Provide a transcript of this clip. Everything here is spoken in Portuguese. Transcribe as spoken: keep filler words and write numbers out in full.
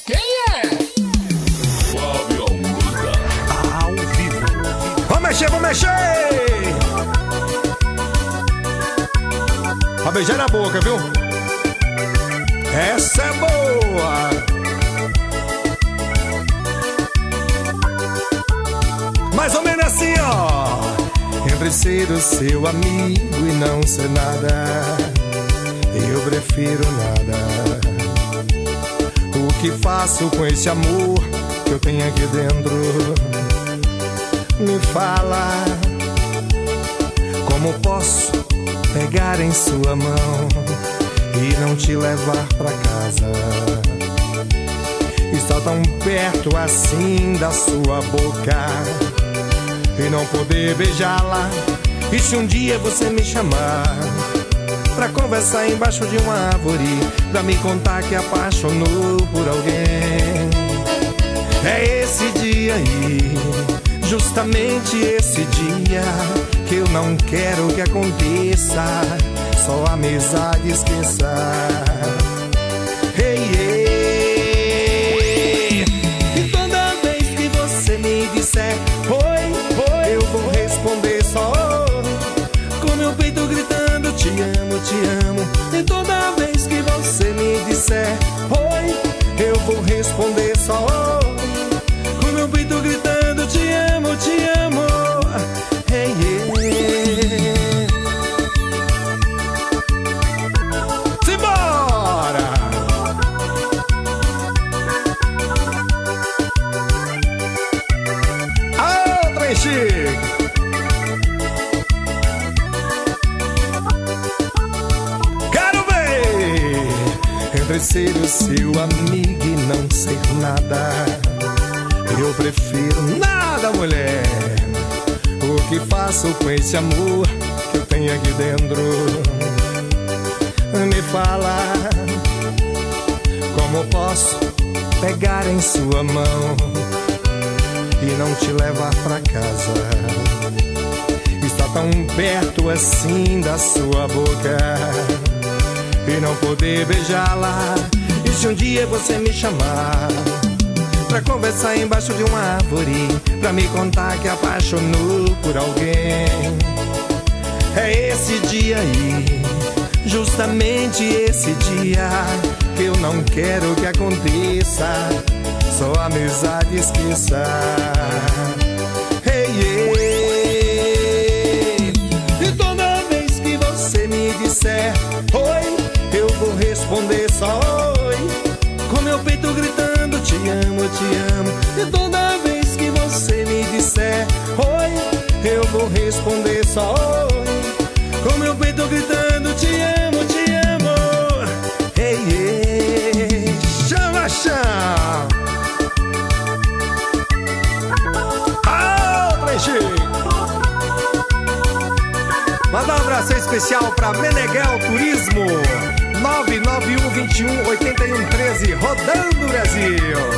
Quem é? Fábio Almeida. Ao vivo. Vamos mexer, vamos mexer! Pra beijar na boca, viu? Essa é boa! Mais ou menos assim, ó. Entre ser o seu amigo e não ser nada, eu prefiro nada. O que faço com esse amor que eu tenho aqui dentro? Me fala. Como posso pegar em sua mão e não te levar pra casa? Estar tão perto assim da sua boca e não poder beijá-la. E se um dia você me chamar pra conversar embaixo de uma árvore, pra me contar que apaixonou por alguém, é esse dia aí, justamente esse dia, que eu não quero que aconteça. Só a amizade esqueça. Hey, hey. E toda vez que você me disser oi, oi, eu vou responder só oi, com meu peito gritando te amo, te amo. E toda vez que você me disser oi, eu vou responder só oi, com meu peito gritando te amo, te amo. Hey, hey. Simbora! Ah, trem chique! Quero ver! Entre ser o seu amigo e não ser nada, eu prefiro nada, mulher. O que faço com esse amor que eu tenho aqui dentro? Me fala. Como posso pegar em sua mão e não te levar pra casa? Está tão perto assim da sua boca e não poder beijá-la. E se um dia você me chamar pra conversar embaixo de uma árvore, pra me contar que apaixonou por alguém, é esse dia aí, justamente esse dia, que eu não quero que aconteça. Só a amizade esqueça. Hey, hey. E toda vez que você me disser oi, eu vou responder só oi, com meu peito gritando te amo, te amo. E toda vez que você me disser oi, eu vou responder só oi, com meu peito gritando te amo, te amo. Hey, hey. Chama, chama. Ah, trem chique. Manda um abraço especial pra Meneghel Turismo, nove nove um, dois um, oito um um três, rodando o Brasil.